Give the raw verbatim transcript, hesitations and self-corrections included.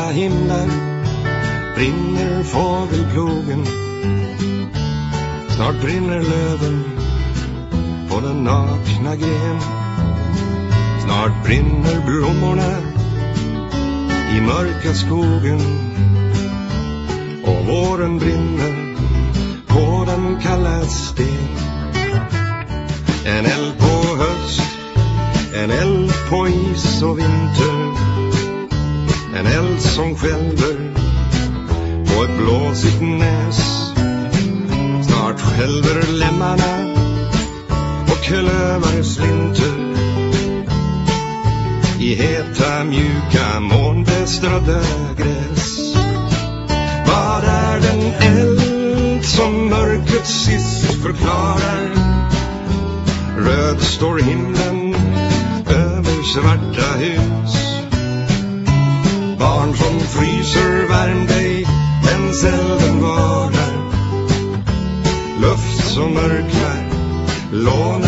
himlar brinner fågelplogen. Snart brinner löven på den nakna gren. Snart brinner blommorna i mörka skogen. Och våren brinner på den kalla sten. En eld på höst, en eld på is och vinter. En eld som skälver på ett blåsigt näs. Snart skälver lämmarna och klövar slinter i heta mjuka månbeströdda gräs. Vad är den eld som mörkret sist förklarar? Röd står himlen över svarta hus. Barn som fryser, värm dig, men elden varar. Luft som mörknar, låna